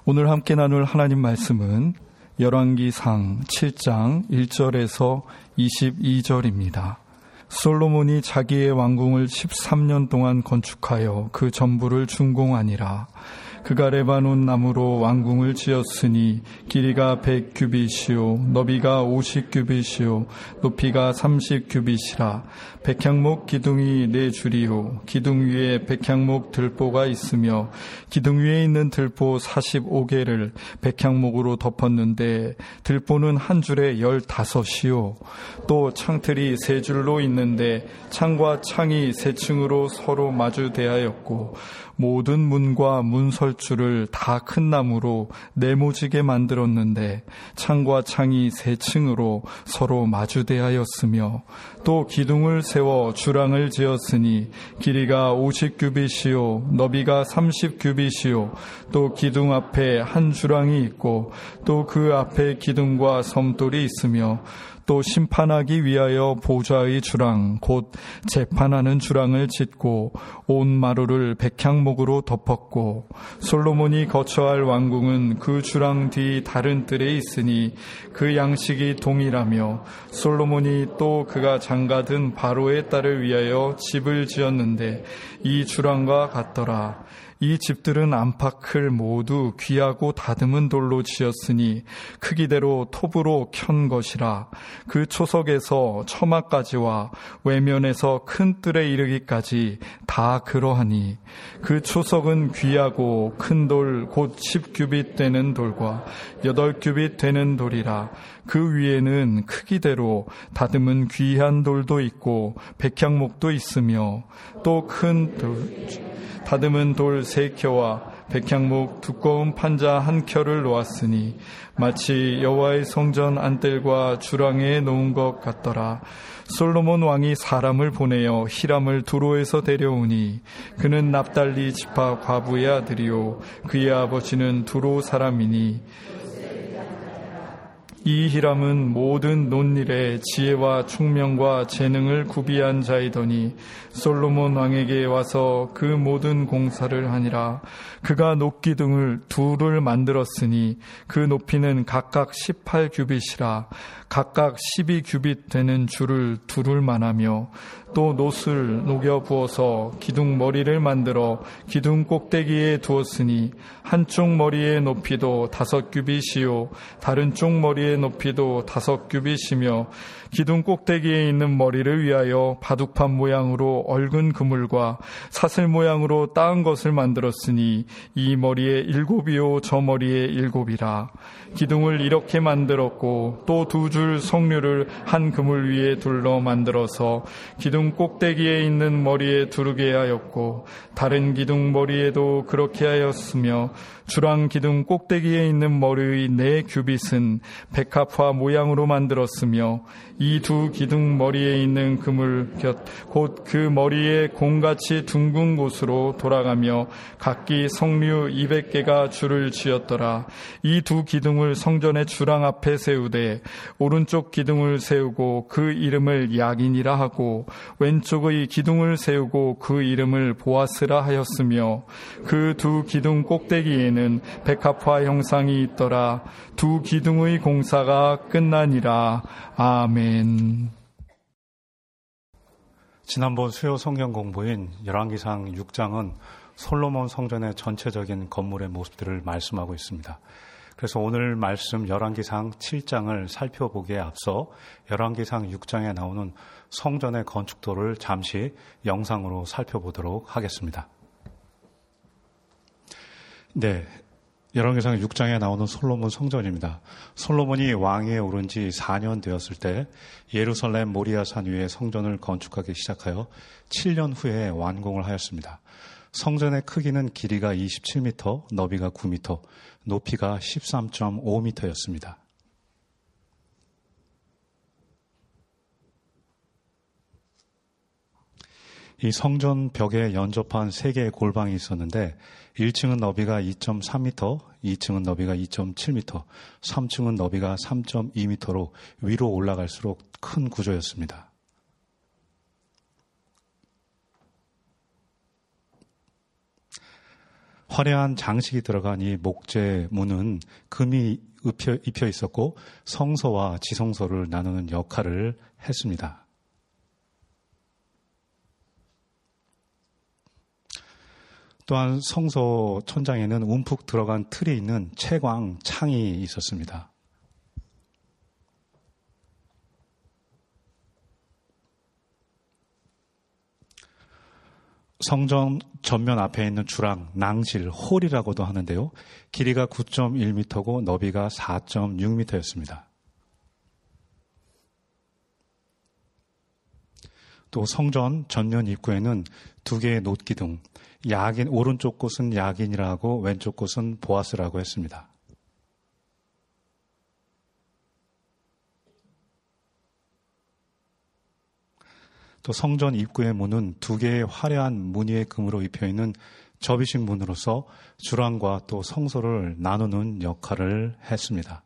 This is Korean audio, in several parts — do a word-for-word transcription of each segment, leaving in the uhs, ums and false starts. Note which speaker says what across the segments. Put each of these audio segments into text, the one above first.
Speaker 1: 오늘 함께 나눌 하나님 말씀은 열왕기상 칠 장 일 절에서 이십이 절입니다. 솔로몬이 자기의 왕궁을 십삼 년 동안 건축하여 그 전부를 준공하니라. 그가 레바논 나무로 왕궁을 지었으니 길이가 백 규빗이요 너비가 오십 규빗이요 높이가 삼십 규빗이라. 백향목 기둥이 네 줄이요 기둥 위에 백향목 들보가 있으며 기둥 위에 있는 들보 사십오 개를 백향목으로 덮었는데 들보는 한 줄에 열다섯이요 또 창틀이 세 줄로 있는데 창과 창이 세 층으로 서로 마주 대하였고 모든 문과 문설주를 다 큰 나무로 네모지게 만들었는데 창과 창이 세 층으로 서로 마주 대하였으며 또 기둥을 세워 주랑을 지었으니 길이가 오십 규빗이요 너비가 삼십 규빗이요 또 기둥 앞에 한 주랑이 있고 또 그 앞에 기둥과 섬돌이 있으며 또 심판하기 위하여 보좌의 주랑 곧 재판하는 주랑을 짓고 온 마루를 백향목으로 덮었고 솔로몬이 거처할 왕궁은 그 주랑 뒤 다른 뜰에 있으니 그 양식이 동일하며 솔로몬이 또 그가 장가든 바로의 딸을 위하여 집을 지었는데 이 주랑과 같더라. 이 집들은 안팎을 모두 귀하고 다듬은 돌로 지었으니 크기대로 톱으로 켠 것이라. 그 초석에서 처마까지와 외면에서 큰 뜰에 이르기까지 다 그러하니 그 초석은 귀하고 큰 돌 곧 십 규빗 되는 돌과 여덟 규빗 되는 돌이라. 그 위에는 크기대로 다듬은 귀한 돌도 있고 백향목도 있으며 또 큰 돌 다듬은 돌 세 켜와 백향목 두꺼운 판자 한 켜를 놓았으니 마치 여호와의 성전 안뜰과 주랑에 놓은 것 같더라. 솔로몬 왕이 사람을 보내어 히람을 두로에서 데려오니 그는 납달리 지파 과부의 아들이요 그의 아버지는 두로 사람이니 이 히람은 모든 논일에 지혜와 총명과 재능을 구비한 자이더니 솔로몬 왕에게 와서 그 모든 공사를 하니라. 그가 녹기둥을 둘을 만들었으니 그 높이는 각각 십팔 규빗이라. 각각 십이 규빗 되는 줄을 두를 만하며 또 놋을 녹여 부어서 기둥 머리를 만들어 기둥 꼭대기에 두었으니 한쪽 머리의 높이도 다섯 규빗이요 다른 쪽 머리의 높이도 다섯 규빗이며 기둥 꼭대기에 있는 머리를 위하여 바둑판 모양으로 얽은 그물과 사슬 모양으로 따은 것을 만들었으니 이 머리에 일곱이요 저 머리에 일곱이라. 기둥을 이렇게 만들었고 또 두 줄 석류를 한 그물 위에 둘러 만들어서 기둥 꼭대기에 있는 머리에 두르게 하였고 다른 기둥 머리에도 그렇게 하였으며 주랑 기둥 꼭대기에 있는 머리의 네 규빗은 백합화 모양으로 만들었으며 이 두 기둥 머리에 있는 그물 곁 곧 그 머리에 공같이 둥근 곳으로 돌아가며 각기 석류 이백 개가 줄을 지었더라. 이 두 기둥을 성전의 주랑 앞에 세우되 오른쪽 기둥을 세우고 그 이름을 야긴이라 하고 왼쪽의 기둥을 세우고 그 이름을 보아스라 하였으며 그 두 기둥 꼭대기에는 백합화 형상이 있더라. 두 기둥의 공사가 끝나니라. 아멘.
Speaker 2: 지난번 수요 성경 공부인 열왕기상 육 장은 솔로몬 성전의 전체적인 건물의 모습들을 말씀하고 있습니다. 그래서 오늘 말씀 열왕기상 칠 장을 살펴보기에 앞서 열왕기상 육 장에 나오는 성전의 건축도를 잠시 영상으로 살펴보도록 하겠습니다. 네, 열왕기상 육 장에 나오는 솔로몬 성전입니다. 솔로몬이 왕위에 오른 지 사 년 되었을 때 예루살렘 모리아산 위에 성전을 건축하기 시작하여 칠 년 후에 완공을 하였습니다. 성전의 크기는 길이가 이십칠 미터, 너비가 구 미터, 높이가 십삼 점 오 미터였습니다. 이 성전 벽에 연접한 세 개의 골방이 있었는데 일 층은 너비가 이 점 삼 미터, 이 층은 너비가 이 점 칠 미터, 삼 층은 너비가 삼 점 이 미터로 위로 올라갈수록 큰 구조였습니다. 화려한 장식이 들어간 이 목재문은 금이 입혀, 입혀 있었고 성소와 지성소를 나누는 역할을 했습니다. 또한 성소 천장에는 움푹 들어간 틀이 있는 채광 창이 있었습니다. 성전 전면 앞에 있는 주랑, 낭실, 홀이라고도 하는데요. 길이가 구 점 일 미터고 너비가 사 점 육 미터였습니다. 또 성전 전면 입구에는 두 개의 놋기둥, 야긴, 오른쪽 곳은 야긴이라고 왼쪽 곳은 보아스라고 했습니다. 또 성전 입구의 문은 두 개의 화려한 무늬의 금으로 입혀있는 접이식 문으로서 주랑과 또 성소를 나누는 역할을 했습니다.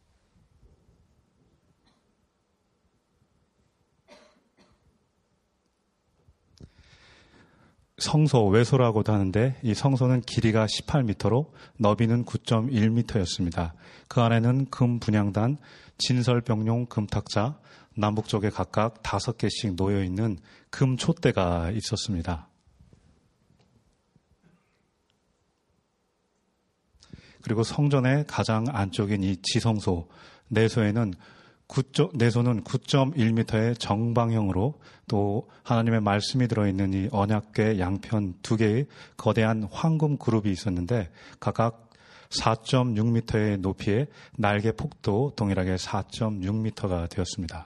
Speaker 2: 성소, 외소라고도 하는데 이 성소는 길이가 십팔 미터로 너비는 구 점 일 미터였습니다. 그 안에는 금 분향단, 진설병용 금탁자, 남북쪽에 각각 다섯 개씩 놓여있는 금 촛대가 있었습니다. 그리고 성전의 가장 안쪽인 이 지성소, 내소에는 내소는 구 점 일 미터의 정방형으로 또 하나님의 말씀이 들어있는 이 언약궤 양편 두 개의 거대한 황금 그룹이 있었는데 각각 사 점 육 미터의 높이에 날개 폭도 동일하게 사 점 육 미터가 되었습니다.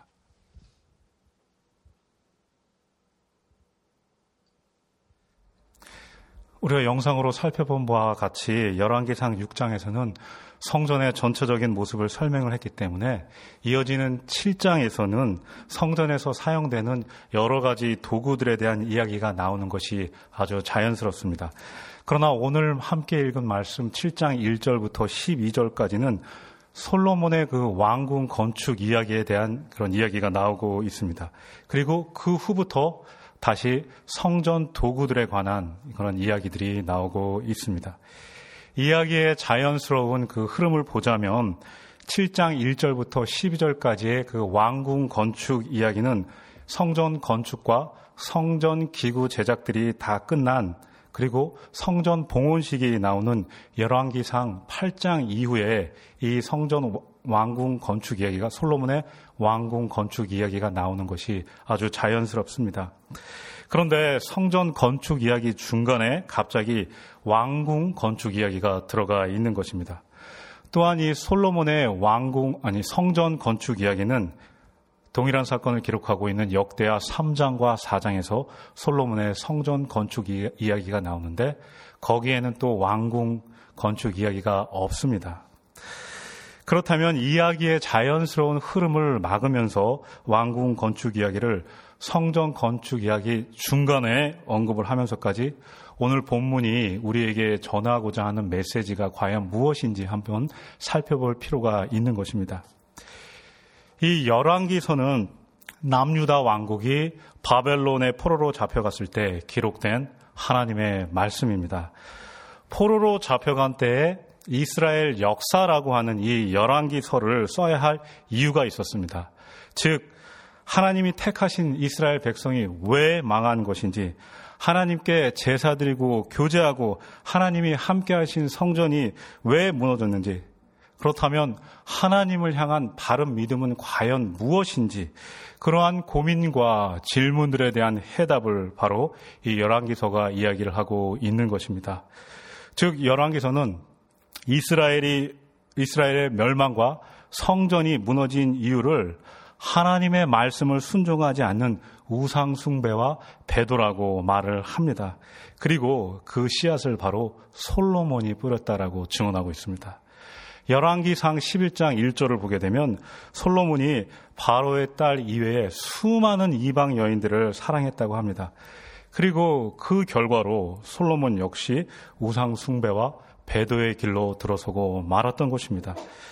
Speaker 2: 우리가 영상으로 살펴본 바와 같이 열왕기상 육 장에서는 성전의 전체적인 모습을 설명을 했기 때문에 이어지는 칠 장에서는 성전에서 사용되는 여러 가지 도구들에 대한 이야기가 나오는 것이 아주 자연스럽습니다. 그러나 오늘 함께 읽은 말씀 칠 장 일 절부터 십이 절까지는 솔로몬의 그 왕궁 건축 이야기에 대한 그런 이야기가 나오고 있습니다. 그리고 그 후부터 다시 성전 도구들에 관한 그런 이야기들이 나오고 있습니다. 이야기의 자연스러운 그 흐름을 보자면 칠 장 일 절부터 십이 절까지의 그 왕궁 건축 이야기는 성전 건축과 성전 기구 제작들이 다 끝난 그리고 성전 봉헌식이 나오는 열왕기상 팔 장 이후에 이 성전 왕궁 건축 이야기가 솔로몬의 왕궁 건축 이야기가 나오는 것이 아주 자연스럽습니다. 그런데 성전 건축 이야기 중간에 갑자기 왕궁 건축 이야기가 들어가 있는 것입니다. 또한 이 솔로몬의 왕궁, 아니 성전 건축 이야기는 동일한 사건을 기록하고 있는 역대하 삼 장과 사 장에서 솔로몬의 성전 건축 이야기가 나오는데 거기에는 또 왕궁 건축 이야기가 없습니다. 그렇다면 이야기의 자연스러운 흐름을 막으면서 왕궁 건축 이야기를 성전 건축 이야기 중간에 언급을 하면서까지 오늘 본문이 우리에게 전하고자 하는 메시지가 과연 무엇인지 한번 살펴볼 필요가 있는 것입니다. 이 열왕기서는 남유다 왕국이 바벨론의 포로로 잡혀갔을 때 기록된 하나님의 말씀입니다. 포로로 잡혀간 때에 이스라엘 역사라고 하는 이 열왕기서를 써야 할 이유가 있었습니다. 즉 하나님이 택하신 이스라엘 백성이 왜 망한 것인지, 하나님께 제사 드리고 교제하고 하나님이 함께 하신 성전이 왜 무너졌는지, 그렇다면 하나님을 향한 바른 믿음은 과연 무엇인지, 그러한 고민과 질문들에 대한 해답을 바로 이 열왕기서가 이야기를 하고 있는 것입니다. 즉 열왕기서는 이스라엘이 이스라엘의 멸망과 성전이 무너진 이유를 하나님의 말씀을 순종하지 않는 우상 숭배와 배도라고 말을 합니다. 그리고 그 씨앗을 바로 솔로몬이 뿌렸다라고 증언하고 있습니다. 열왕기상 십일 장 일 절을 보게 되면 솔로몬이 바로의 딸 이외에 수많은 이방 여인들을 사랑했다고 합니다. 그리고 그 결과로 솔로몬 역시 우상 숭배와 배도의 길로 들어서고 말았던 것입니다.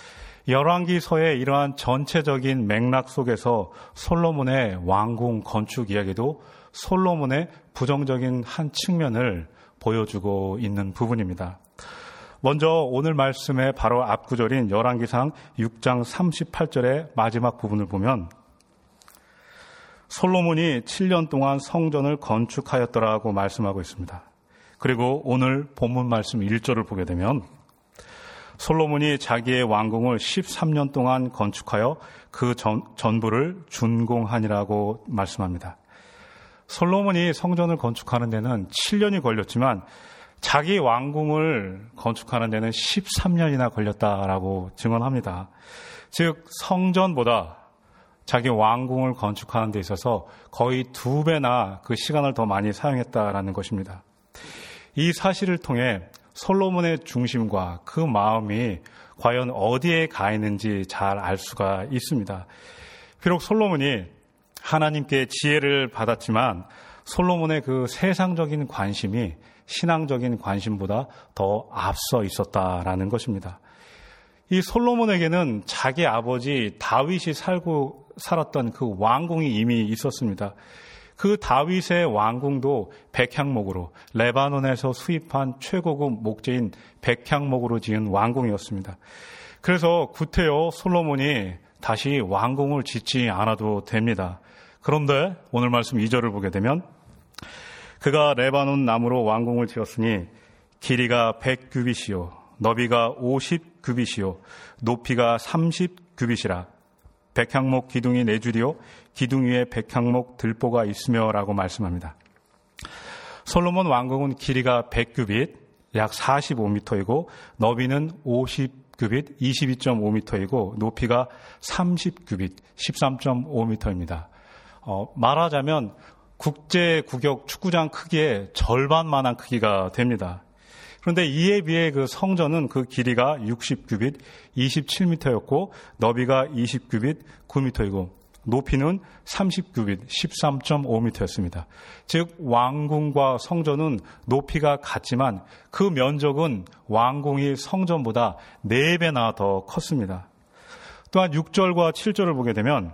Speaker 2: 열왕기서의 이러한 전체적인 맥락 속에서 솔로몬의 왕궁 건축 이야기도 솔로몬의 부정적인 한 측면을 보여주고 있는 부분입니다. 먼저 오늘 말씀의 바로 앞구절인 열왕기상 육 장 삼십팔 절의 마지막 부분을 보면 솔로몬이 칠 년 동안 성전을 건축하였더라고 말씀하고 있습니다. 그리고 오늘 본문 말씀 일 절을 보게 되면 솔로몬이 자기의 왕궁을 십삼 년 동안 건축하여 그 전, 전부를 준공하니라고 말씀합니다. 솔로몬이 성전을 건축하는 데는 칠 년이 걸렸지만 자기 왕궁을 건축하는 데는 십삼 년이나 걸렸다라고 증언합니다. 즉 성전보다 자기 왕궁을 건축하는 데 있어서 거의 두 배나 그 시간을 더 많이 사용했다라는 것입니다. 이 사실을 통해 솔로몬의 중심과 그 마음이 과연 어디에 가 있는지 잘 알 수가 있습니다. 비록 솔로몬이 하나님께 지혜를 받았지만 솔로몬의 그 세상적인 관심이 신앙적인 관심보다 더 앞서 있었다라는 것입니다. 이 솔로몬에게는 자기 아버지 다윗이 살고 살았던 그 왕궁이 이미 있었습니다. 그 다윗의 왕궁도 백향목으로 레바논에서 수입한 최고급 목재인 백향목으로 지은 왕궁이었습니다. 그래서 구태여 솔로몬이 다시 왕궁을 짓지 않아도 됩니다. 그런데 오늘 말씀 이 절을 보게 되면 그가 레바논 나무로 왕궁을 지었으니 길이가 백 규빗이요 너비가 오십 규빗이요 높이가 삼십 규빗이라 백향목 기둥이 네 줄이요 기둥 위에 백향목 들보가 있으며 라고 말씀합니다. 솔로몬 왕궁은 길이가 백 규빗 약 사십오 미터이고 너비는 오십 규빗 이십이 점 오 미터이고 높이가 삼십 규빗 십삼 점 오 미터입니다. 어, 말하자면 국제 구격 축구장 크기의 절반만한 크기가 됩니다. 그런데 이에 비해 그 성전은 그 길이가 육십 규빗 이십칠 미터였고 너비가 이십 규빗 구 미터이고 높이는 삼십 규빗 십삼 점 오 미터였습니다. 즉 왕궁과 성전은 높이가 같지만 그 면적은 왕궁이 성전보다 네 배나 더 컸습니다. 또한 육 절과 칠 절을 보게 되면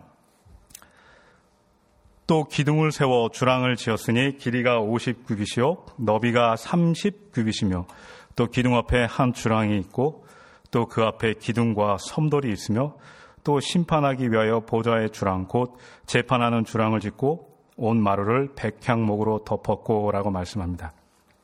Speaker 2: 또 기둥을 세워 주랑을 지었으니 길이가 오십 규빗이요 너비가 삼십 규빗이며 또 기둥 앞에 한 주랑이 있고 또 그 앞에 기둥과 섬돌이 있으며 또 심판하기 위하여 보좌의 주랑 곧 재판하는 주랑을 짓고 온 마루를 백향목으로 덮었고 라고 말씀합니다.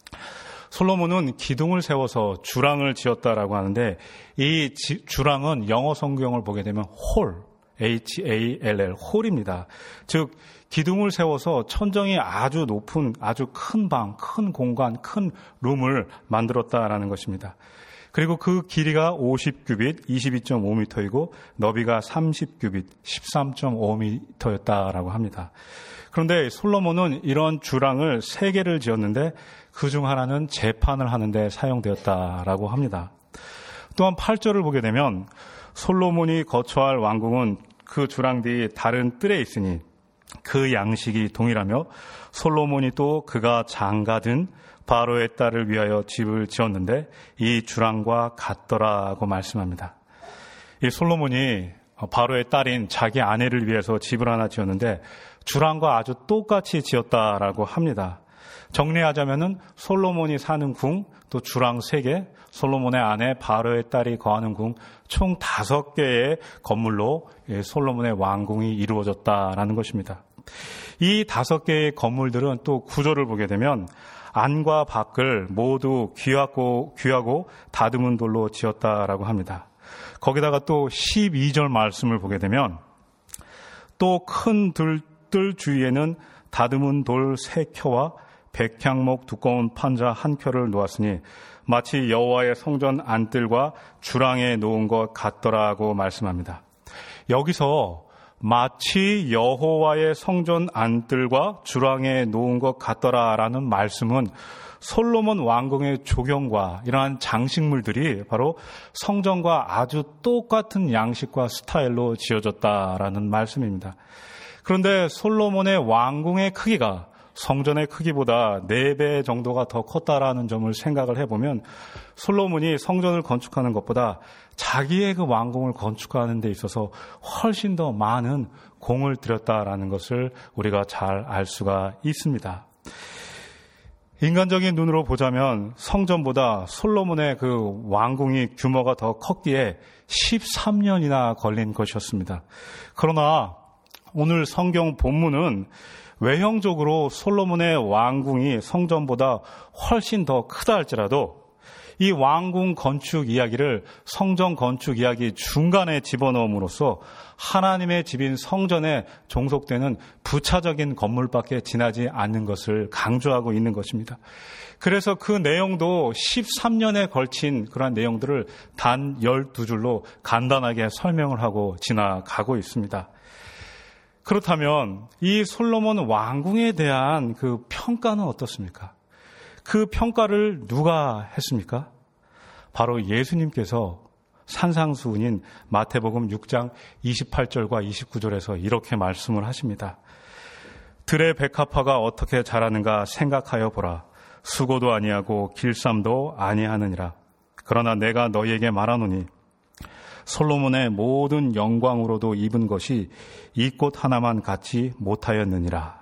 Speaker 2: 솔로몬은 기둥을 세워서 주랑을 지었다라고 하는데 이 지, 주랑은 영어 성경을 보게 되면 홀 에이치 에이 엘 엘 홀입니다. 즉 기둥을 세워서 천정이 아주 높은 아주 큰 방, 큰 공간, 큰 룸을 만들었다라는 것입니다. 그리고 그 길이가 오십 규빗 이십이 점 오 미터이고 너비가 삼십 규빗 십삼 점 오 미터였다라고 합니다. 그런데 솔로몬은 이런 주랑을 세 개를 지었는데 그중 하나는 재판을 하는데 사용되었다라고 합니다. 또한 팔 절을 보게 되면 솔로몬이 거처할 왕궁은 그 주랑 뒤 다른 뜰에 있으니 그 양식이 동일하며 솔로몬이 또 그가 장가든 바로의 딸을 위하여 집을 지었는데 이 주랑과 같더라고 말씀합니다. 이 솔로몬이 바로의 딸인 자기 아내를 위해서 집을 하나 지었는데 주랑과 아주 똑같이 지었다라고 합니다. 정리하자면은 솔로몬이 사는 궁, 또 주랑 세 개, 솔로몬의 아내 바로의 딸이 거하는 궁, 총 다섯 개의 건물로 솔로몬의 왕궁이 이루어졌다라는 것입니다. 이 다섯 개의 건물들은 또 구조를 보게 되면 안과 밖을 모두 귀하고, 귀하고 다듬은 돌로 지었다라고 합니다. 거기다가 또 십이 절 말씀을 보게 되면 또 큰 뜰 주위에는 다듬은 돌 세 켜와 백향목 두꺼운 판자 한 켜를 놓았으니 마치 여호와의 성전 안뜰과 주랑에 놓은 것 같더라고 말씀합니다. 여기서 마치 여호와의 성전 안뜰과 주랑에 놓은 것 같더라라는 말씀은 솔로몬 왕궁의 조경과 이러한 장식물들이 바로 성전과 아주 똑같은 양식과 스타일로 지어졌다라는 말씀입니다. 그런데 솔로몬의 왕궁의 크기가 성전의 크기보다 네 배 정도가 더 컸다라는 점을 생각을 해보면 솔로몬이 성전을 건축하는 것보다 자기의 그 왕궁을 건축하는 데 있어서 훨씬 더 많은 공을 들였다라는 것을 우리가 잘 알 수가 있습니다. 인간적인 눈으로 보자면 성전보다 솔로몬의 그 왕궁이 규모가 더 컸기에 십삼 년이나 걸린 것이었습니다. 그러나 오늘 성경 본문은 외형적으로 솔로몬의 왕궁이 성전보다 훨씬 더 크다 할지라도 이 왕궁 건축 이야기를 성전 건축 이야기 중간에 집어넣음으로써 하나님의 집인 성전에 종속되는 부차적인 건물밖에 지나지 않는 것을 강조하고 있는 것입니다. 그래서 그 내용도 십삼 년에 걸친 그러한 내용들을 단 열두 줄로 간단하게 설명을 하고 지나가고 있습니다. 그렇다면 이 솔로몬 왕궁에 대한 그 평가는 어떻습니까? 그 평가를 누가 했습니까? 바로 예수님께서 산상수훈인 마태복음 육 장 이십팔 절과 이십구 절에서 이렇게 말씀을 하십니다. 들의 백합화가 어떻게 자라는가 생각하여 보라. 수고도 아니하고 길쌈도 아니하느니라. 그러나 내가 너희에게 말하노니 솔로몬의 모든 영광으로도 입은 것이 이 꽃 하나만 갖지 못하였느니라.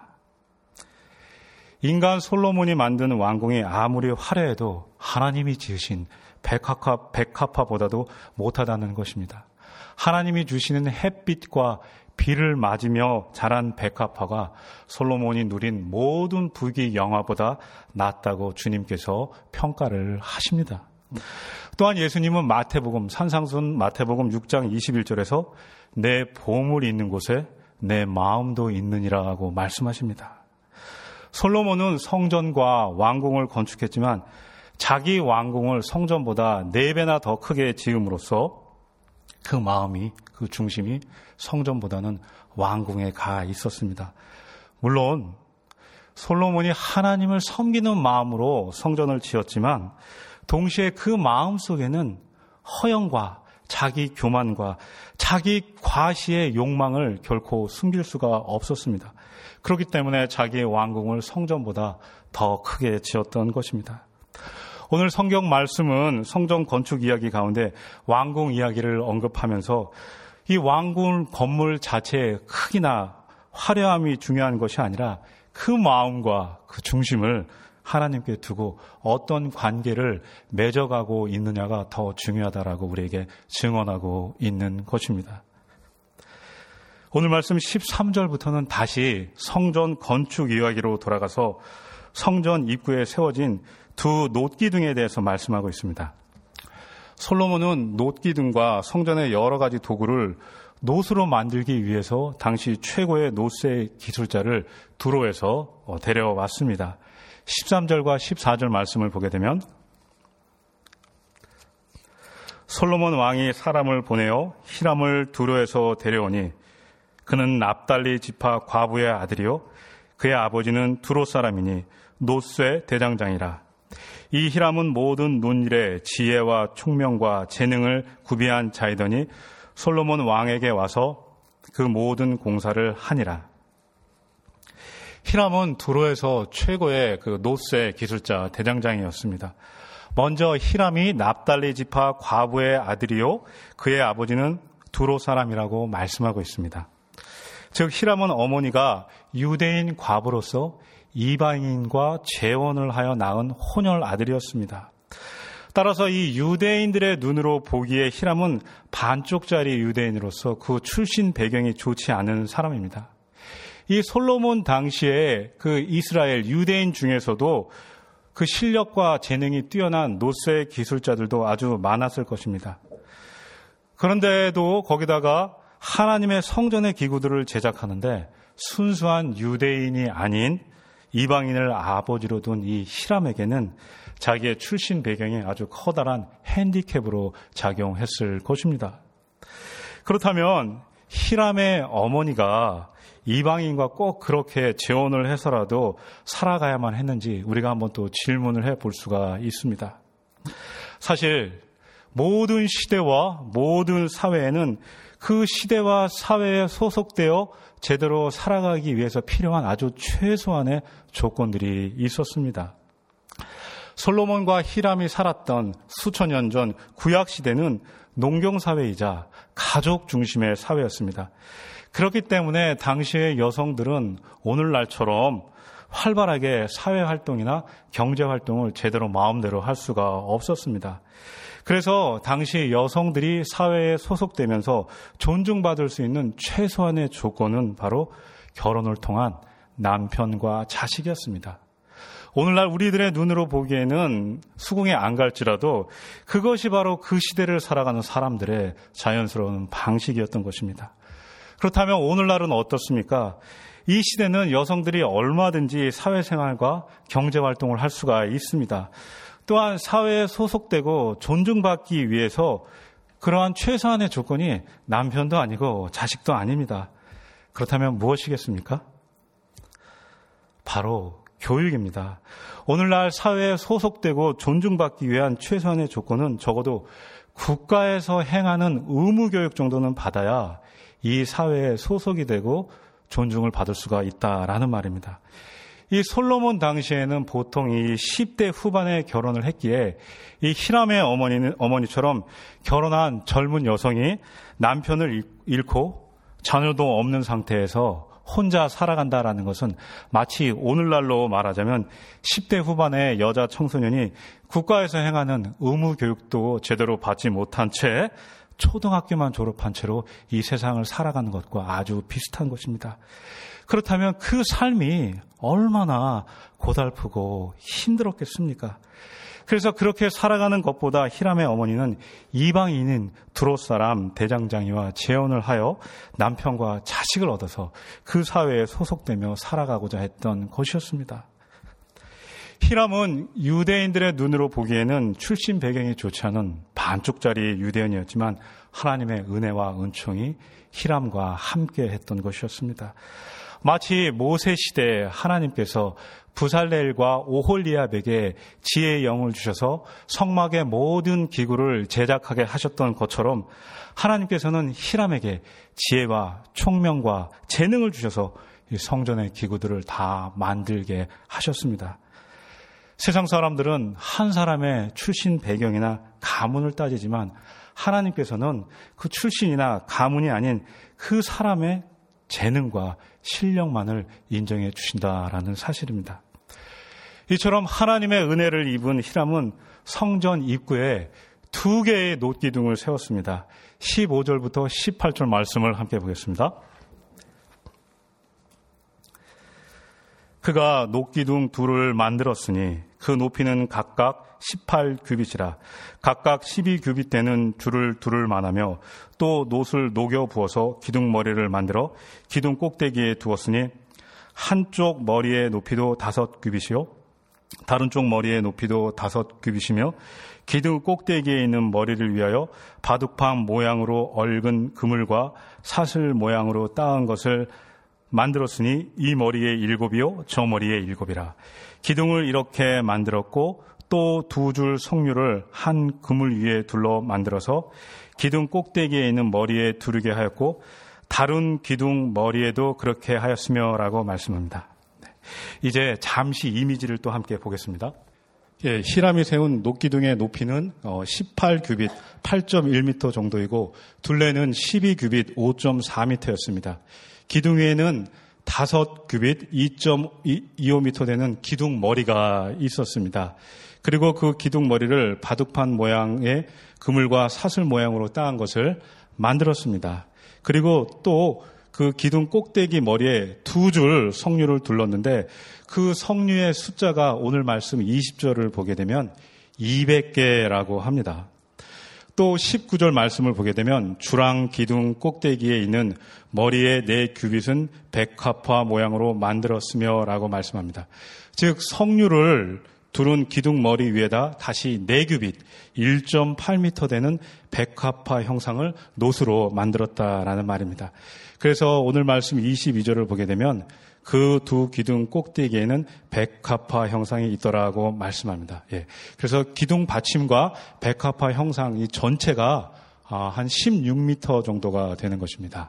Speaker 2: 인간 솔로몬이 만든 왕궁이 아무리 화려해도 하나님이 지으신 백합화, 백합화보다도 못하다는 것입니다. 하나님이 주시는 햇빛과 비를 맞으며 자란 백합화가 솔로몬이 누린 모든 부귀 영화보다 낫다고 주님께서 평가를 하십니다. 또한 예수님은 마태복음, 산상순 마태복음 육 장 이십일 절에서 내 보물이 있는 곳에 내 마음도 있느니라고 말씀하십니다. 솔로몬은 성전과 왕궁을 건축했지만 자기 왕궁을 성전보다 네 배나 더 크게 지음으로써 그 마음이, 그 중심이 성전보다는 왕궁에 가 있었습니다. 물론 솔로몬이 하나님을 섬기는 마음으로 성전을 지었지만 동시에 그 마음 속에는 허영과 자기 교만과 자기 과시의 욕망을 결코 숨길 수가 없었습니다. 그렇기 때문에 자기의 왕궁을 성전보다 더 크게 지었던 것입니다. 오늘 성경 말씀은 성전 건축 이야기 가운데 왕궁 이야기를 언급하면서 이 왕궁 건물 자체의 크기나 화려함이 중요한 것이 아니라 그 마음과 그 중심을 하나님께 두고 어떤 관계를 맺어가고 있느냐가 더 중요하다라고 우리에게 증언하고 있는 것입니다. 오늘 말씀 십삼 절부터는 다시 성전 건축 이야기로 돌아가서 성전 입구에 세워진 두 놋기둥에 대해서 말씀하고 있습니다. 솔로몬은 놋기둥과 성전의 여러 가지 도구를 놋으로 만들기 위해서 당시 최고의 놋의 기술자를 두로에서 데려왔습니다. 십삼 절과 십사 절 말씀을 보게 되면 솔로몬 왕이 사람을 보내어 히람을 두로에서 데려오니 그는 납달리 지파 과부의 아들이요 그의 아버지는 두로 사람이니 놋쇠 대장장이라. 이 히람은 모든 논일에 지혜와 총명과 재능을 구비한 자이더니 솔로몬 왕에게 와서 그 모든 공사를 하니라. 히람은 두로에서 최고의 그 놋쇠 기술자 대장장이었습니다. 먼저 히람이 납달리 지파 과부의 아들이요 그의 아버지는 두로 사람이라고 말씀하고 있습니다. 즉 히람은 어머니가 유대인 과부로서 이방인과 재혼을 하여 낳은 혼혈 아들이었습니다. 따라서 이 유대인들의 눈으로 보기에 히람은 반쪽짜리 유대인으로서 그 출신 배경이 좋지 않은 사람입니다. 이 솔로몬 당시에 그 이스라엘 유대인 중에서도 그 실력과 재능이 뛰어난 놋쇠 기술자들도 아주 많았을 것입니다. 그런데도 거기다가 하나님의 성전의 기구들을 제작하는데 순수한 유대인이 아닌 이방인을 아버지로 둔 이 히람에게는 자기의 출신 배경이 아주 커다란 핸디캡으로 작용했을 것입니다. 그렇다면 히람의 어머니가 이방인과 꼭 그렇게 재혼을 해서라도 살아가야만 했는지 우리가 한번 또 질문을 해볼 수가 있습니다. 사실 모든 시대와 모든 사회에는 그 시대와 사회에 소속되어 제대로 살아가기 위해서 필요한 아주 최소한의 조건들이 있었습니다. 솔로몬과 히람이 살았던 수천 년 전 구약 시대는 농경사회이자 가족 중심의 사회였습니다. 그렇기 때문에 당시의 여성들은 오늘날처럼 활발하게 사회활동이나 경제활동을 제대로 마음대로 할 수가 없었습니다. 그래서 당시 여성들이 사회에 소속되면서 존중받을 수 있는 최소한의 조건은 바로 결혼을 통한 남편과 자식이었습니다. 오늘날 우리들의 눈으로 보기에는 수긍에 안 갈지라도 그것이 바로 그 시대를 살아가는 사람들의 자연스러운 방식이었던 것입니다. 그렇다면 오늘날은 어떻습니까? 이 시대는 여성들이 얼마든지 사회생활과 경제활동을 할 수가 있습니다. 또한 사회에 소속되고 존중받기 위해서 그러한 최소한의 조건이 남편도 아니고 자식도 아닙니다. 그렇다면 무엇이겠습니까? 바로 교육입니다. 오늘날 사회에 소속되고 존중받기 위한 최소한의 조건은 적어도 국가에서 행하는 의무교육 정도는 받아야 이 사회에 소속이 되고 존중을 받을 수가 있다라는 말입니다. 이 솔로몬 당시에는 보통 이 십 대 후반에 결혼을 했기에 이 히람의 어머니는, 어머니처럼 결혼한 젊은 여성이 남편을 잃고 자녀도 없는 상태에서 혼자 살아간다라는 것은 마치 오늘날로 말하자면 십 대 후반의 여자 청소년이 국가에서 행하는 의무 교육도 제대로 받지 못한 채 초등학교만 졸업한 채로 이 세상을 살아가는 것과 아주 비슷한 것입니다. 그렇다면 그 삶이 얼마나 고달프고 힘들었겠습니까? 그래서 그렇게 살아가는 것보다 히람의 어머니는 이방인인 두롯 사람 대장장이와 재혼을 하여 남편과 자식을 얻어서 그 사회에 소속되며 살아가고자 했던 것이었습니다. 히람은 유대인들의 눈으로 보기에는 출신 배경이 좋지 않은 반쪽짜리 유대인이었지만 하나님의 은혜와 은총이 히람과 함께 했던 것이었습니다. 마치 모세 시대에 하나님께서 부살렐과 오홀리압에게 지혜의 영을 주셔서 성막의 모든 기구를 제작하게 하셨던 것처럼 하나님께서는 히람에게 지혜와 총명과 재능을 주셔서 이 성전의 기구들을 다 만들게 하셨습니다. 세상 사람들은 한 사람의 출신 배경이나 가문을 따지지만 하나님께서는 그 출신이나 가문이 아닌 그 사람의 재능과 실력만을 인정해 주신다라는 사실입니다. 이처럼 하나님의 은혜를 입은 히람은 성전 입구에 두 개의 놋기둥을 세웠습니다. 십오 절부터 십팔 절 말씀을 함께 보겠습니다. 그가 놋기둥 둘을 만들었으니 그 높이는 각각 십팔 규빗이라 각각 십이 규빗 되는 줄을 둘을 만하며 또 놋을 녹여 부어서 기둥 머리를 만들어 기둥 꼭대기에 두었으니 한쪽 머리의 높이도 다섯 규빗이요 다른 쪽 머리의 높이도 다섯 규빗이며 기둥 꼭대기에 있는 머리를 위하여 바둑판 모양으로 얽은 그물과 사슬 모양으로 따은 것을 만들었으니 이 머리에 일곱이요 저 머리에 일곱이라. 기둥을 이렇게 만들었고 또 두 줄 석류를 한 그물 위에 둘러 만들어서 기둥 꼭대기에 있는 머리에 두르게 하였고 다른 기둥 머리에도 그렇게 하였으며 라고 말씀합니다. 이제 잠시 이미지를 또 함께 보겠습니다. 예, 히람이 세운 놋기둥의 높이는 십팔 규빗 팔 점 일 미터 정도이고 둘레는 십이 규빗 오 점 사 미터였습니다. 기둥 위에는 다섯 규빗 이 점 이오 미터 되는 기둥 머리가 있었습니다. 그리고 그 기둥 머리를 바둑판 모양의 그물과 사슬 모양으로 따은 것을 만들었습니다. 그리고 또 그 기둥 꼭대기 머리에 두 줄 석류를 둘렀는데 그 석류의 숫자가 오늘 말씀 이십 절을 보게 되면 이백 개라고 합니다. 또 십구 절 말씀을 보게 되면 주랑 기둥 꼭대기에 있는 머리의 네 규빗은 백합화 모양으로 만들었으며 라고 말씀합니다. 즉 석류를 두른 기둥 머리 위에다 다시 네 규빗 일 점 팔 미터 되는 백합화 형상을 놋으로 만들었다라는 말입니다. 그래서 오늘 말씀 이십이 절을 보게 되면 그 두 기둥 꼭대기에는 백합화 형상이 있더라고 말씀합니다. 예. 그래서 기둥 받침과 백합화 형상 이 전체가 한 십육 미터 정도가 되는 것입니다.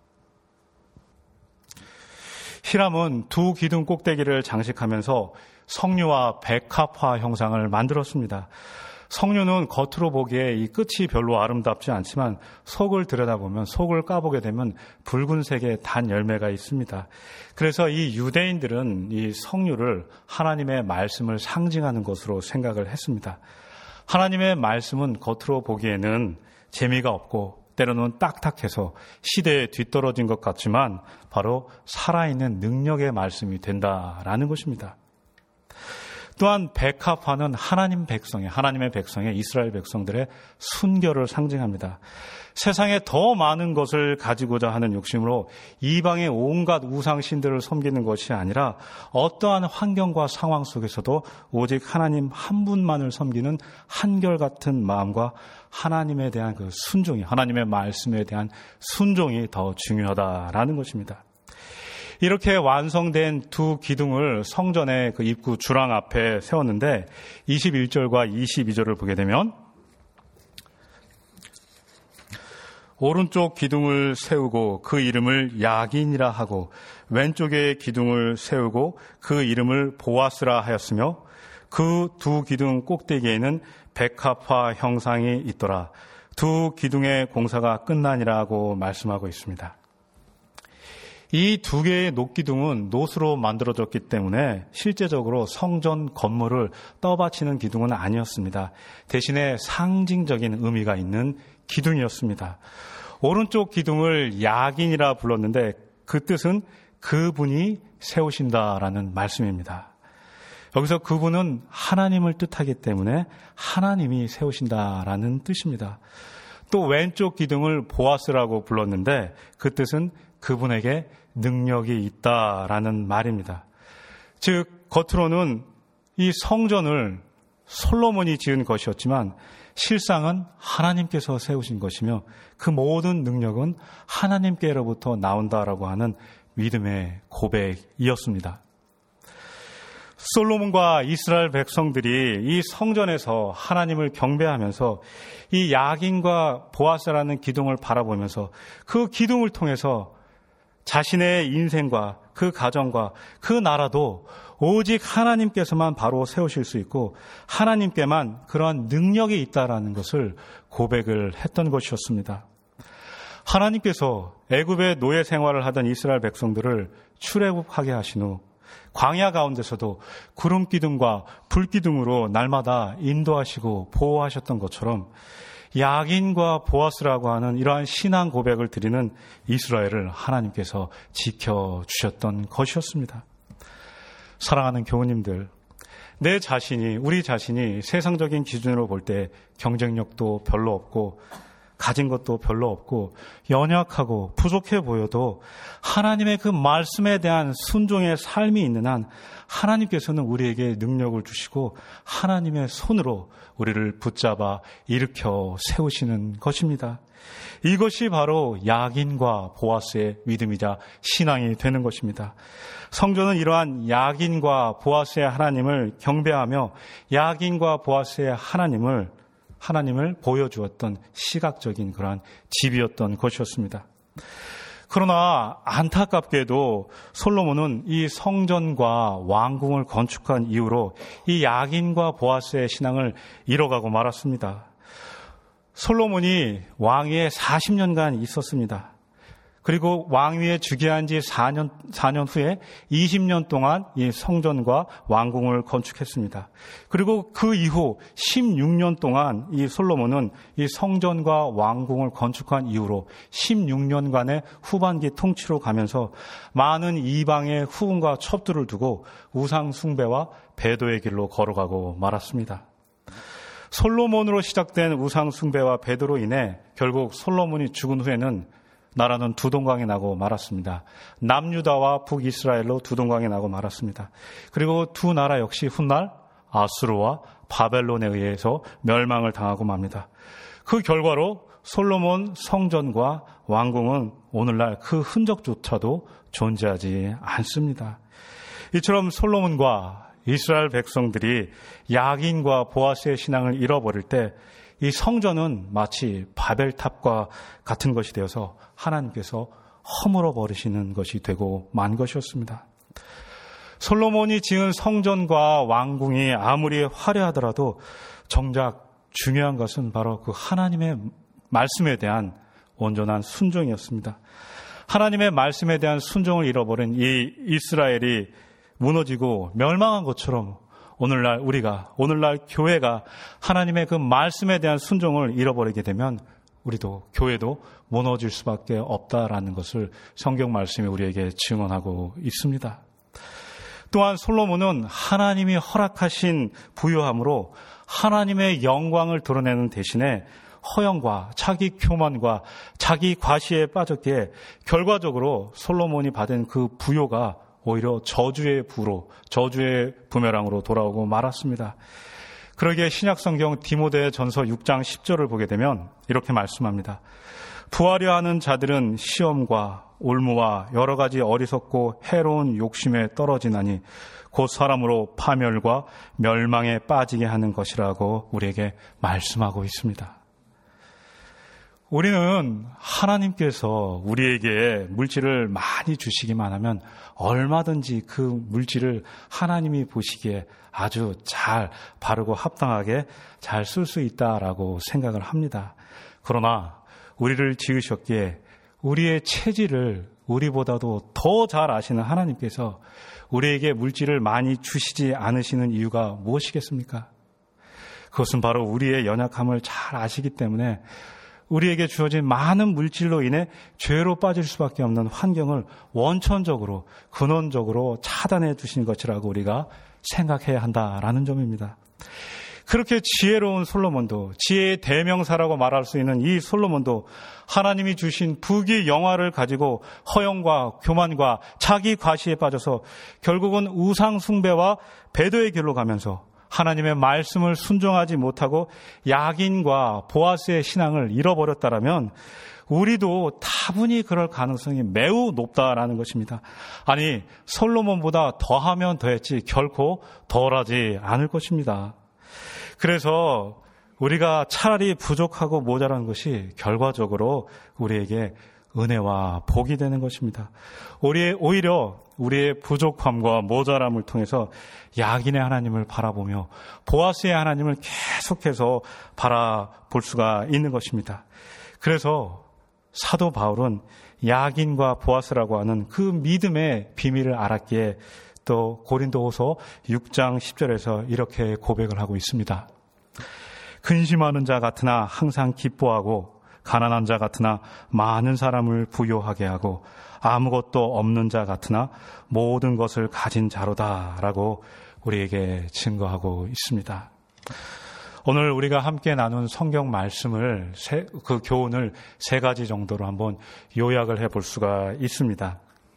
Speaker 2: 히람은 두 기둥 꼭대기를 장식하면서 석류와 백합화 형상을 만들었습니다. 석류는 겉으로 보기에 이 끝이 별로 아름답지 않지만 속을 들여다보면, 속을 까보게 되면 붉은색의 단 열매가 있습니다. 그래서 이 유대인들은 이 석류를 하나님의 말씀을 상징하는 것으로 생각을 했습니다. 하나님의 말씀은 겉으로 보기에는 재미가 없고 때로는 딱딱해서 시대에 뒤떨어진 것 같지만 바로 살아있는 능력의 말씀이 된다라는 것입니다. 또한 백합화는 하나님 백성의, 하나님의 백성의, 이스라엘 백성들의 순결을 상징합니다. 세상에 더 많은 것을 가지고자 하는 욕심으로 이방의 온갖 우상신들을 섬기는 것이 아니라 어떠한 환경과 상황 속에서도 오직 하나님 한 분만을 섬기는 한결같은 마음과 하나님에 대한 그 순종이, 하나님의 말씀에 대한 순종이 더 중요하다라는 것입니다. 이렇게 완성된 두 기둥을 성전의 그 입구 주랑 앞에 세웠는데 이십일 절과 이십이 절을 보게 되면 오른쪽 기둥을 세우고 그 이름을 야긴이라 하고 왼쪽에 기둥을 세우고 그 이름을 보아스라 하였으며 그 두 기둥 꼭대기에는 백합화 형상이 있더라. 두 기둥의 공사가 끝나니라고 말씀하고 있습니다. 이 두 개의 녹기둥은 노수로 만들어졌기 때문에 실제적으로 성전 건물을 떠받치는 기둥은 아니었습니다. 대신에 상징적인 의미가 있는 기둥이었습니다. 오른쪽 기둥을 야긴이라 불렀는데 그 뜻은 그분이 세우신다라는 말씀입니다. 여기서 그분은 하나님을 뜻하기 때문에 하나님이 세우신다라는 뜻입니다. 또 왼쪽 기둥을 보아스라고 불렀는데 그 뜻은 그분에게 능력이 있다라는 말입니다. 즉 겉으로는 이 성전을 솔로몬이 지은 것이었지만 실상은 하나님께서 세우신 것이며 그 모든 능력은 하나님께로부터 나온다라고 하는 믿음의 고백이었습니다. 솔로몬과 이스라엘 백성들이 이 성전에서 하나님을 경배하면서 이 야긴과 보아스라는 기둥을 바라보면서 그 기둥을 통해서 자신의 인생과 그 가정과 그 나라도 오직 하나님께서만 바로 세우실 수 있고 하나님께만 그러한 능력이 있다라는 것을 고백을 했던 것이었습니다. 하나님께서 애굽의 노예 생활을 하던 이스라엘 백성들을 출애굽하게 하신 후 광야 가운데서도 구름 기둥과 불 기둥으로 날마다 인도하시고 보호하셨던 것처럼 야긴과 보아스라고 하는 이러한 신앙 고백을 드리는 이스라엘을 하나님께서 지켜주셨던 것이었습니다. 사랑하는 교우님들, 내 자신이, 우리 자신이 세상적인 기준으로 볼 때 경쟁력도 별로 없고 가진 것도 별로 없고 연약하고 부족해 보여도 하나님의 그 말씀에 대한 순종의 삶이 있는 한 하나님께서는 우리에게 능력을 주시고 하나님의 손으로 우리를 붙잡아 일으켜 세우시는 것입니다. 이것이 바로 야긴과 보아스의 믿음이자 신앙이 되는 것입니다. 성전은 이러한 야긴과 보아스의 하나님을 경배하며 야긴과 보아스의 하나님을 하나님을 보여주었던 시각적인 그러한 집이었던 것이었습니다. 그러나 안타깝게도 솔로몬은 이 성전과 왕궁을 건축한 이후로 이 야긴과 보아스의 신앙을 잃어가고 말았습니다. 솔로몬이 왕위에 사십 년간 있었습니다. 그리고 왕위에 즉위한 지 사 년, 사 년 후에 이십 년 동안 이 성전과 왕궁을 건축했습니다. 그리고 그 이후 십육 년 동안 이 솔로몬은 이 성전과 왕궁을 건축한 이후로 십육 년간의 후반기 통치로 가면서 많은 이방의 후궁과 첩들을 두고 우상 숭배와 배도의 길로 걸어가고 말았습니다. 솔로몬으로 시작된 우상 숭배와 배도로 인해 결국 솔로몬이 죽은 후에는 나라는 두 동강이 나고 말았습니다. 남유다와 북이스라엘로 두 동강이 나고 말았습니다. 그리고 두 나라 역시 훗날 아수르와 바벨론에 의해서 멸망을 당하고 맙니다. 그 결과로 솔로몬 성전과 왕궁은 오늘날 그 흔적조차도 존재하지 않습니다. 이처럼 솔로몬과 이스라엘 백성들이 야긴과 보아스의 신앙을 잃어버릴 때 이 성전은 마치 바벨탑과 같은 것이 되어서 하나님께서 허물어 버리시는 것이 되고 만 것이었습니다. 솔로몬이 지은 성전과 왕궁이 아무리 화려하더라도 정작 중요한 것은 바로 그 하나님의 말씀에 대한 온전한 순종이었습니다. 하나님의 말씀에 대한 순종을 잃어버린 이 이스라엘이 무너지고 멸망한 것처럼 오늘날 우리가, 오늘날 교회가 하나님의 그 말씀에 대한 순종을 잃어버리게 되면 우리도, 교회도 무너질 수밖에 없다라는 것을 성경 말씀이 우리에게 증언하고 있습니다. 또한 솔로몬은 하나님이 허락하신 부요함으로 하나님의 영광을 드러내는 대신에 허영과 자기 교만과 자기 과시에 빠졌기에 결과적으로 솔로몬이 받은 그 부요가 오히려 저주의 부로, 저주의 부메랑으로 돌아오고 말았습니다. 그러기에 신약성경 디모데전서 육 장 십 절을 보게 되면 이렇게 말씀합니다. 부하려 하는 자들은 시험과 올무와 여러 가지 어리석고 해로운 욕심에 떨어지나니 곧 사람으로 파멸과 멸망에 빠지게 하는 것이라고 우리에게 말씀하고 있습니다. 우리는 하나님께서 우리에게 물질을 많이 주시기만 하면 얼마든지 그 물질을 하나님이 보시기에 아주 잘 바르고 합당하게 잘 쓸 수 있다라고 생각을 합니다. 그러나 우리를 지으셨기에 우리의 체질을 우리보다도 더 잘 아시는 하나님께서 우리에게 물질을 많이 주시지 않으시는 이유가 무엇이겠습니까? 그것은 바로 우리의 연약함을 잘 아시기 때문에 우리에게 주어진 많은 물질로 인해 죄로 빠질 수밖에 없는 환경을 원천적으로, 근원적으로 차단해 두신 것이라고 우리가 생각해야 한다라는 점입니다. 그렇게 지혜로운 솔로몬도, 지혜의 대명사라고 말할 수 있는 이 솔로몬도 하나님이 주신 부귀 영화를 가지고 허영과 교만과 자기 과시에 빠져서 결국은 우상 숭배와 배도의 길로 가면서 하나님의 말씀을 순종하지 못하고 야긴과 보아스의 신앙을 잃어버렸다라면 우리도 다분히 그럴 가능성이 매우 높다라는 것입니다. 아니, 솔로몬보다 더하면 더했지 결코 덜하지 않을 것입니다. 그래서 우리가 차라리 부족하고 모자란 것이 결과적으로 우리에게 은혜와 복이 되는 것입니다. 우리의, 오히려 우리의 부족함과 모자람을 통해서 야긴의 하나님을 바라보며 보아스의 하나님을 계속해서 바라볼 수가 있는 것입니다. 그래서 사도 바울은 야긴과 보아스라고 하는 그 믿음의 비밀을 알았기에 또 고린도후서 육 장 십 절에서 이렇게 고백을 하고 있습니다. 근심하는 자 같으나 항상 기뻐하고 가난한 자 같으나 많은 사람을 부요하게 하고 아무것도 없는 자 같으나 모든 것을 가진 자로다라고 우리에게 증거하고 있습니다. 오늘 우리가 함께 나눈 성경 말씀을 세, 그 교훈을 세 가지 정도로 한번 요약을 해볼 수가 있습니다.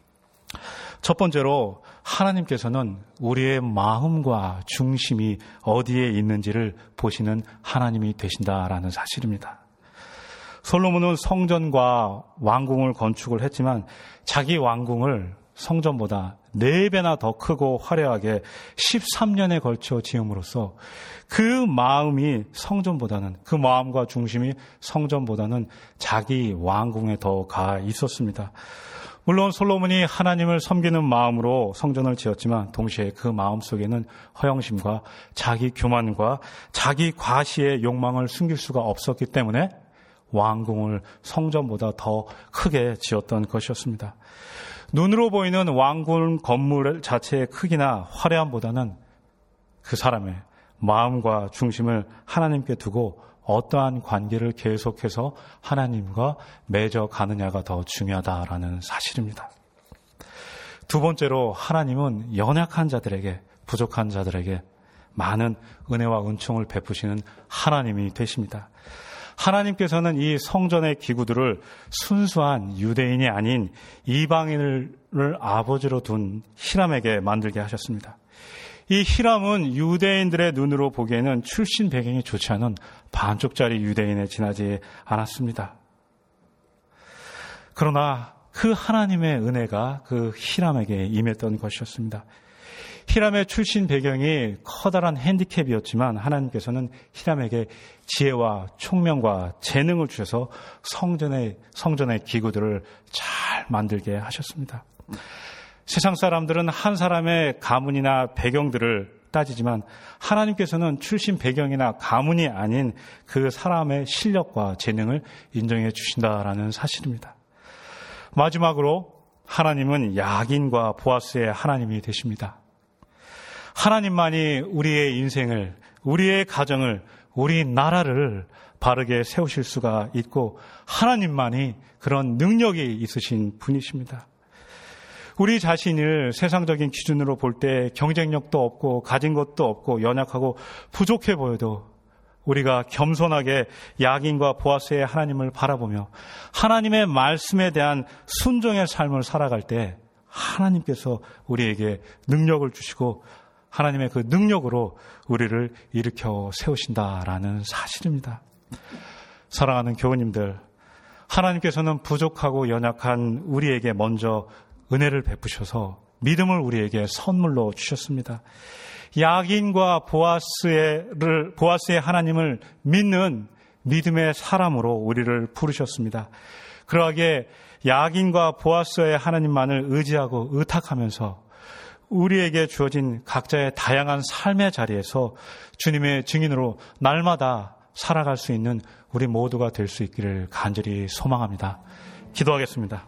Speaker 2: 첫 번째로 하나님께서는 우리의 마음과 중심이 어디에 있는지를 보시는 하나님이 되신다라는 사실입니다. 솔로몬은 성전과 왕궁을 건축을 했지만 자기 왕궁을 성전보다 네 배나 더 크고 화려하게 십삼 년에 걸쳐 지음으로써 그 마음이 성전보다는, 그 마음과 중심이 성전보다는 자기 왕궁에 더 가 있었습니다. 물론 솔로몬이 하나님을 섬기는 마음으로 성전을 지었지만 동시에 그 마음 속에는 허영심과 자기 교만과 자기 과시의 욕망을 숨길 수가 없었기 때문에 왕궁을 성전보다 더 크게 지었던 것이었습니다. 눈으로 보이는 왕궁 건물 자체의 크기나 화려함보다는 그 사람의 마음과 중심을 하나님께 두고 어떠한 관계를 계속해서 하나님과 맺어 가느냐가 더 중요하다라는 사실입니다. 두 번째로 하나님은 연약한 자들에게, 부족한 자들에게 많은 은혜와 은총을 베푸시는 하나님이 되십니다. 하나님께서는 이 성전의 기구들을 순수한 유대인이 아닌 이방인을 아버지로 둔 히람에게 만들게 하셨습니다. 이 히람은 유대인들의 눈으로 보기에는 출신 배경이 좋지 않은 반쪽짜리 유대인에 지나지 않았습니다. 그러나 그 하나님의 은혜가 그 히람에게 임했던 것이었습니다. 히람의 출신 배경이 커다란 핸디캡이었지만 하나님께서는 히람에게 지혜와 총명과 재능을 주셔서 성전의, 성전의 기구들을 잘 만들게 하셨습니다. 세상 사람들은 한 사람의 가문이나 배경들을 따지지만 하나님께서는 출신 배경이나 가문이 아닌 그 사람의 실력과 재능을 인정해 주신다라는 사실입니다. 마지막으로 하나님은 야긴과 보아스의 하나님이 되십니다. 하나님만이 우리의 인생을, 우리의 가정을, 우리 나라를 바르게 세우실 수가 있고 하나님만이 그런 능력이 있으신 분이십니다. 우리 자신을 세상적인 기준으로 볼 때 경쟁력도 없고 가진 것도 없고 연약하고 부족해 보여도 우리가 겸손하게 야긴과 보아스의 하나님을 바라보며 하나님의 말씀에 대한 순종의 삶을 살아갈 때 하나님께서 우리에게 능력을 주시고 하나님의 그 능력으로 우리를 일으켜 세우신다라는 사실입니다. 사랑하는 교우님들, 하나님께서는 부족하고 연약한 우리에게 먼저 은혜를 베푸셔서 믿음을 우리에게 선물로 주셨습니다. 야긴과 보아스를, 보아스의 하나님을 믿는 믿음의 사람으로 우리를 부르셨습니다. 그러하게 야긴과 보아스의 하나님만을 의지하고 의탁하면서 우리에게 주어진 각자의 다양한 삶의 자리에서 주님의 증인으로 날마다 살아갈 수 있는 우리 모두가 될 수 있기를 간절히 소망합니다. 기도하겠습니다.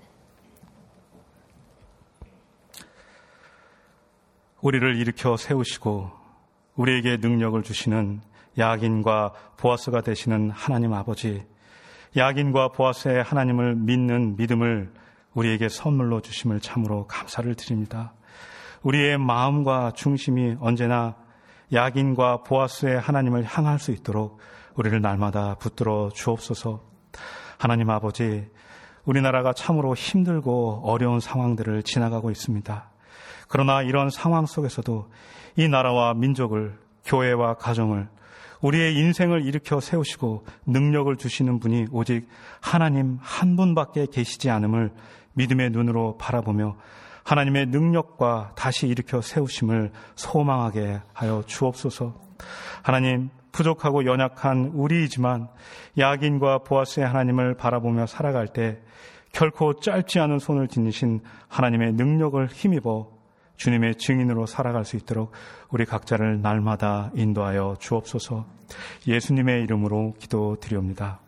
Speaker 2: 우리를 일으켜 세우시고 우리에게 능력을 주시는 야긴과 보아스가 되시는 하나님 아버지, 야긴과 보아스의 하나님을 믿는 믿음을 우리에게 선물로 주심을 참으로 감사를 드립니다. 우리의 마음과 중심이 언제나 야긴과 보아스의 하나님을 향할 수 있도록 우리를 날마다 붙들어 주옵소서. 하나님 아버지, 우리나라가 참으로 힘들고 어려운 상황들을 지나가고 있습니다. 그러나 이런 상황 속에서도 이 나라와 민족을, 교회와 가정을, 우리의 인생을 일으켜 세우시고 능력을 주시는 분이 오직 하나님 한 분밖에 계시지 않음을 믿음의 눈으로 바라보며 하나님의 능력과 다시 일으켜 세우심을 소망하게 하여 주옵소서. 하나님, 부족하고 연약한 우리이지만 야긴과 보아스의 하나님을 바라보며 살아갈 때 결코 짧지 않은 손을 지니신 하나님의 능력을 힘입어 주님의 증인으로 살아갈 수 있도록 우리 각자를 날마다 인도하여 주옵소서. 예수님의 이름으로 기도드리옵니다.